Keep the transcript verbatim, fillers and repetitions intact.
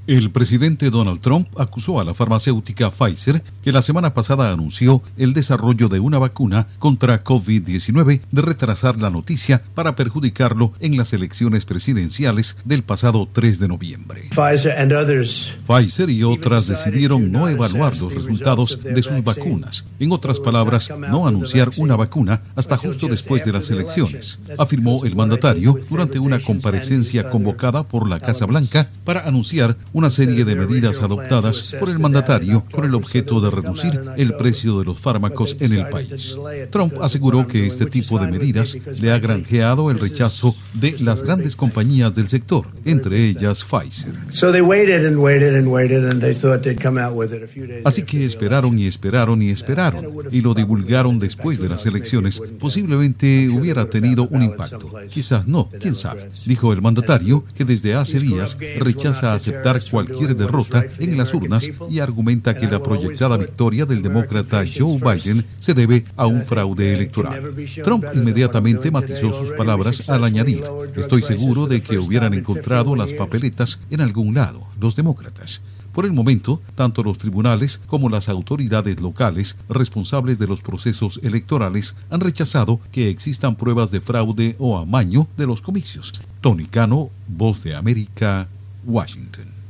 El presidente Donald Trump acusó a la farmacéutica Pfizer, que la semana pasada anunció el desarrollo de una vacuna contra COVID diecinueve, de retrasar la noticia para perjudicarlo en las elecciones presidenciales del pasado tres de noviembre. Pfizer y otras decidieron no evaluar los resultados de sus vacunas. En otras palabras, no anunciar una vacuna hasta justo después de las elecciones, afirmó el mandatario durante una comparecencia convocada por la Casa Blanca para anunciar una serie de medidas adoptadas por el mandatario con el objeto de reducir el precio de los fármacos en el país. Trump aseguró que este tipo de medidas le ha granjeado el rechazo de las grandes compañías del sector, entre ellas Pfizer. Así que esperaron y esperaron y esperaron, y lo divulgaron después de las elecciones. Posiblemente hubiera tenido un impacto. Quizás no, quién sabe, dijo el mandatario, que desde hace días rechaza aceptar cualquier derrota en las urnas y argumenta que la proyectada victoria del demócrata Joe Biden se debe a un fraude electoral. Trump inmediatamente matizó sus palabras al añadir: estoy seguro de que hubieran encontrado las papeletas en algún lado, los demócratas. Por el momento, tanto los tribunales como las autoridades locales responsables de los procesos electorales han rechazado que existan pruebas de fraude o amaño de los comicios. Tony Cano, Voz de América, Washington.